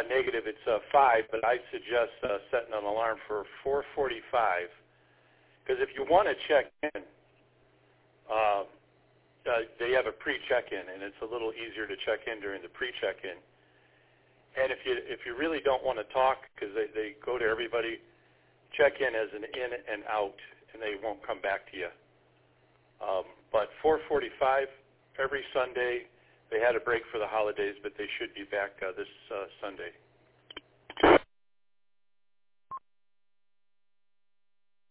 negative. It's 5, but I suggest setting an alarm for 4:45, because if you want to check in, they have a pre-check-in, and it's a little easier to check in during the pre-check-in. And if you really don't want to talk, because they go to everybody, check in as an in and out, and they won't come back to you. But 4:45 every Sunday. They had a break for the holidays, but they should be back this Sunday.